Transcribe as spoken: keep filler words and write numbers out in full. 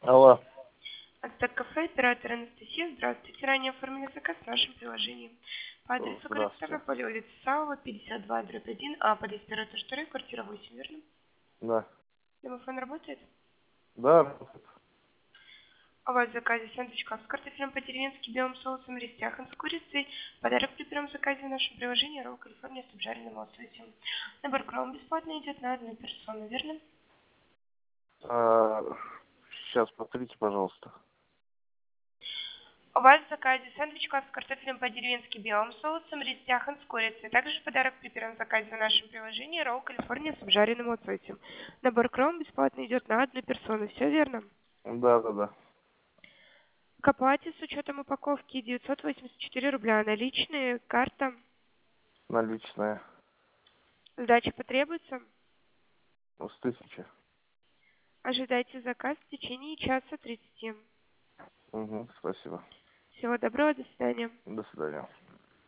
Алло. Астак кафе, оператор Анастасия. Здравствуйте. Ранее оформили заказ в нашем приложении. По О, адресу город здравствуйте. Ставрополь, улица Савова, пятьдесят два, дробь один, а подъезд первый этаж второй, квартира восемь, верно? Да. Домофон работает? Да. У вас в заказе сэндвич с картофелем по-деревенски, белым соусом, рестяхан с курицей. Подарок при первом заказе в нашем приложении ролл Калифорния с обжаренным лососем. Набор кром бесплатно идет на одну персону, верно? А, сейчас повторите, пожалуйста. У вас в заказе сэндвич с картофелем по-деревенски, белым соусом, рестяхан с курицей. Также подарок при первом заказе в нашем приложении ролл Калифорния с обжаренным лососем. Набор кром бесплатно идет на одну персону, все верно? Да, да, да. К оплате с учетом упаковки девятьсот восемьдесят четыре рубля. Наличные, карта. Наличные. Сдача потребуется? С тысячи. Ожидайте заказ в течение часа тридцати. Угу, спасибо. Всего доброго, до свидания. До свидания.